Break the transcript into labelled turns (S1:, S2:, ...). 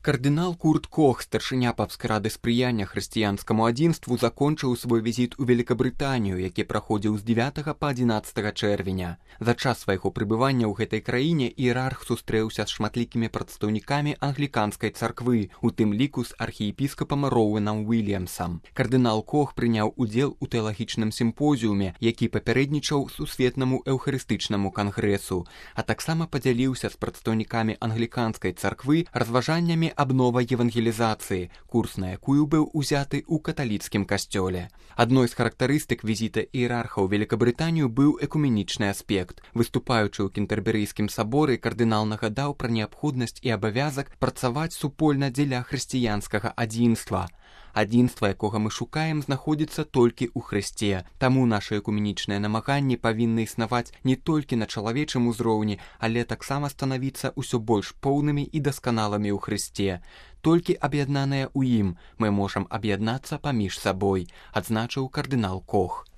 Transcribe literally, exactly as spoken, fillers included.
S1: Кардынал Курт Кох, старшыня папскай рады спрыяння хрысціянскаму адзінству, закончыў свой візіт у Великабрытанію, які праходзіў з дзевятага па адзінаццатае чэрвеня. За час свайго прыбывання ў гэтай краіне іерарх сустрэўся з шматлікімі прадстаўнікамі англіканскай царквы, у тым ліку з архіепіскапам Роуэнам Уільямсам. Кардынал Кох прыняў удзел у тэалагічным сімпозіуме, які папярэднічаў сусветнаму эўхарыстычнаму кангрэсу, а таксама падзяліўся з прадстаўнікамі англіканскай царквы разважаннямі аб новай евангелізацыі, курс на якую быў узяты ў каталіцкім касцёле. Адной з характарыстык візіта іерарха ў Великабрытанію быў экуменічны аспект. Выступаючы ў Кентэрберыйскім саборы, кардынал нагадаў пра неабходнасць і абавязак працаваць супольна дзеля хрысціянскага адзінства. Адзінства, якога мы шукаем, знаходзіцца толькі ў Хрысце. Таму нашы экуменічныя намаганні павінны існаваць не толькі на чалавечым узроўні, але таксама станавіцца ўсё больш поўнымі і дасканалымі ў Хрысце. Толькі аб'яднаныя ў ім мы можам аб'яднацца паміж сабой, адзначыў кардынал Кох.